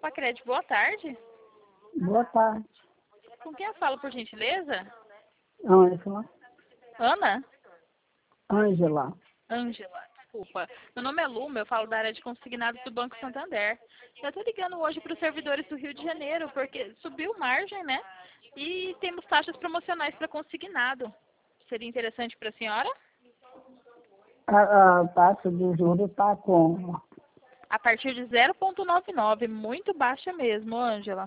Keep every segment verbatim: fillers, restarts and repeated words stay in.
Pacred, boa tarde. Boa tarde. Com quem eu falo, por gentileza? Ângela. Ana? Ângela. Ângela, desculpa. Meu nome é Luma, eu falo da área de consignados do Banco Santander. Eu estou ligando hoje para os servidores do Rio de Janeiro, porque subiu margem, né? E temos taxas promocionais para consignado. Seria interessante para a senhora? A, a taxa de juros está como? A partir de zero vírgula noventa e nove, muito baixa mesmo, Ângela.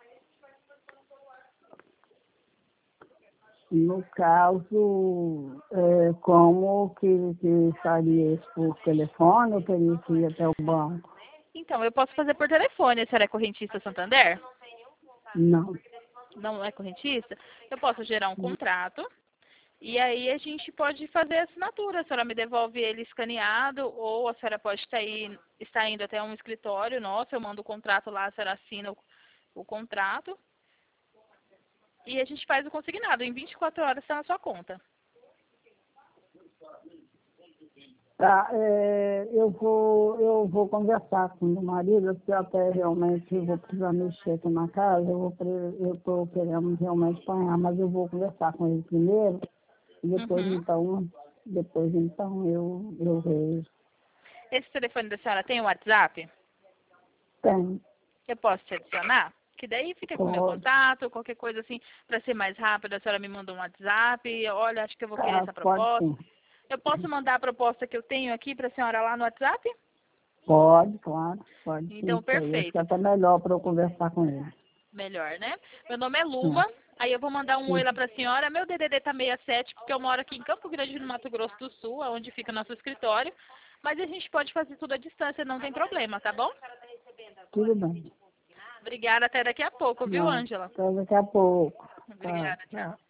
No caso, é, como que, que faria isso por telefone ou teria que ir até o banco? Então, eu posso fazer por telefone. A senhora é correntista Santander? Não. Não é correntista? Eu posso gerar um contrato e aí a gente pode fazer a assinatura. A senhora me devolve ele escaneado ou a senhora pode estar, aí, estar indo até um escritório nosso, eu mando o contrato lá, a senhora assina o, o contrato e a gente faz o consignado. Em vinte e quatro horas está na sua conta. Tá, é, eu, vou, eu vou conversar com meu marido, porque até realmente eu vou precisar mexer aqui na casa, eu estou querendo realmente apanhar, mas eu vou conversar com ele primeiro, e depois Uhum. então, depois então eu, eu vejo. Esse telefone da senhora tem o WhatsApp? Tem, Eu posso te adicionar? Que daí fica com o meu pode, contato, qualquer coisa assim, para ser mais rápido, a senhora me manda um WhatsApp, olha, acho que eu vou querer tá, essa pode proposta. sim. Eu posso mandar a proposta que eu tenho aqui para a senhora lá no WhatsApp? Pode, claro, pode sim, Então, isso aí. Acho que é perfeito. até melhor para eu conversar com ele. Melhor, né? Meu nome é É. Luma. Aí eu vou mandar um oi Isso. lá para a senhora. Meu D D D tá sessenta e sete, porque eu moro aqui em Campo Grande, no Mato Grosso do Sul, onde fica nosso escritório. Mas a gente pode fazer tudo à distância, não tem problema, tá bom? Tudo bem. Obrigada, até daqui a pouco, viu, Não, Ângela? até daqui a pouco. Tá, Obrigada, tchau. tchau.